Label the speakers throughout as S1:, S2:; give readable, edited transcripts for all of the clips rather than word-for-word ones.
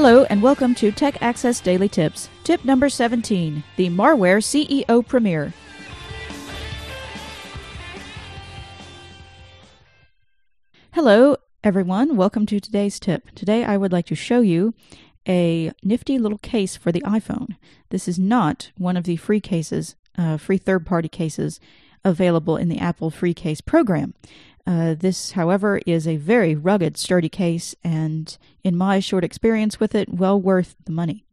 S1: Hello and welcome to Tech Access Daily Tips. Tip number 17, the Marware CEO Premiere. Hello everyone, welcome to today's tip. Today I would like to show you a nifty little case for the iPhone. This is not one of the free cases, free third-party cases available in the Apple Free Case program. This, however, is a very rugged, sturdy case, and in my short experience with it, well worth the money.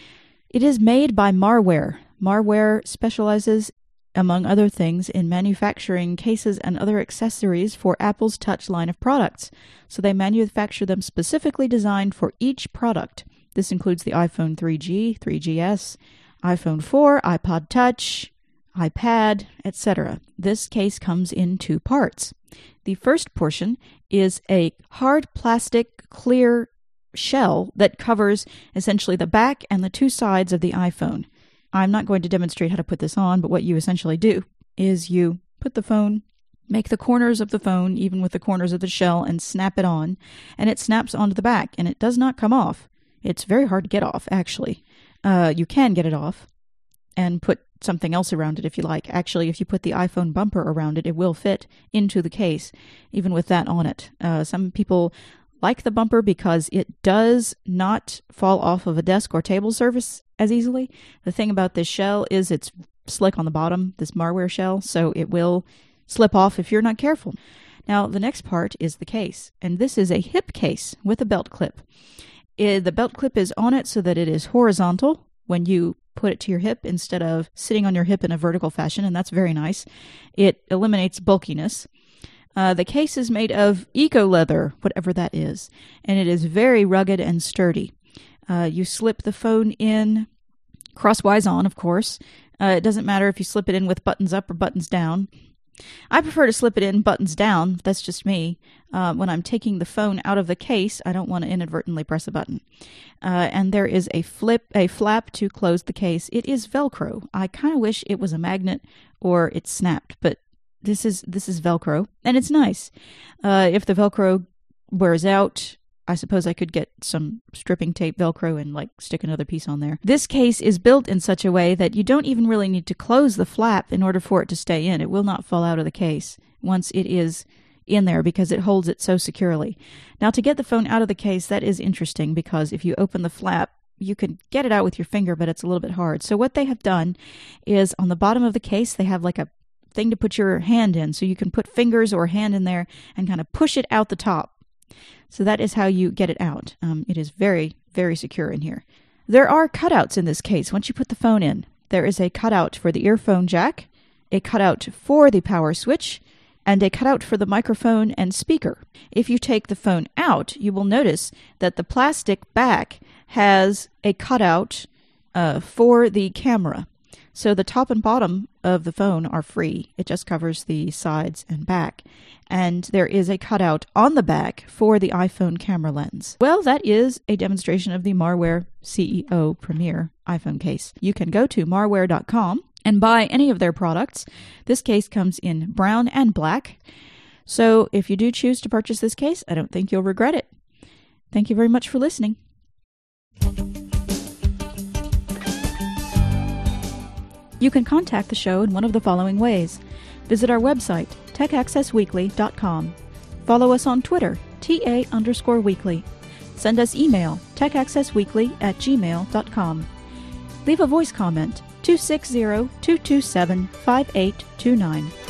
S1: It is made by Marware. Marware specializes, among other things, in manufacturing cases and other accessories for Apple's Touch line of products. So they manufacture them specifically designed for each product. This includes the iPhone 3G, 3GS, iPhone 4, iPod Touch, iPad, etc. This case comes in two parts. The first portion is a hard plastic clear shell that covers essentially the back and the two sides of the iPhone. I'm not going to demonstrate how to put this on, but what you essentially do is you put the phone, make the corners of the phone even with the corners of the shell, and snap it on, and it snaps onto the back, and it does not come off. It's very hard to get off, actually. You can get it off and put something else around it if you like. Actually, if you put the iPhone bumper around it, it will fit into the case, even with that on it. Some people like the bumper because it does not fall off of a desk or table surface as easily. The thing about this shell is it's slick on the bottom, this Marware shell, so it will slip off if you're not careful. Now, the next part is the case, and this is a hip case with a belt clip. The belt clip is on it so that it is horizontal when you put it to your hip instead of sitting on your hip in a vertical fashion, and that's very nice. It eliminates bulkiness. The case is made of eco leather, whatever that is, and it is very rugged and sturdy. You slip the phone in crosswise on, of course. It doesn't matter if you slip it in with buttons up or buttons down. I prefer to slip it in buttons down. That's just me. When I'm taking the phone out of the case, I don't want to inadvertently press a button. And there is a flap to close the case. It is Velcro. I kind of wish it was a magnet or it snapped, but this is Velcro, and it's nice. If the Velcro wears out, I suppose I could get some stripping tape Velcro and stick another piece on there. This case is built in such a way that you don't even really need to close the flap in order for it to stay in. It will not fall out of the case once it is in there because it holds it so securely. Now, to get the phone out of the case, that is interesting because if you open the flap, you can get it out with your finger, but it's a little bit hard. So what they have done is on the bottom of the case, they have like a thing to put your hand in. So you can put fingers or hand in there and kind of push it out the top. So that is how you get it out. It is very, very secure in here. There are cutouts in this case once you put the phone in. There is a cutout for the earphone jack, a cutout for the power switch, and a cutout for the microphone and speaker. If you take the phone out, you will notice that the plastic back has a cutout for the camera. So the top and bottom of the phone are free. It just covers the sides and back. And there is a cutout on the back for the iPhone camera lens. Well, that is a demonstration of the Marware CEO Premiere iPhone case. You can go to marware.com and buy any of their products. This case comes in brown and black. So if you do choose to purchase this case, I don't think you'll regret it. Thank you very much for listening. You can contact the show in one of the following ways. Visit our website, techaccessweekly.com. Follow us on Twitter, TA_weekly. Send us email, techaccessweekly@gmail.com. Leave a voice comment, 260-227-5829.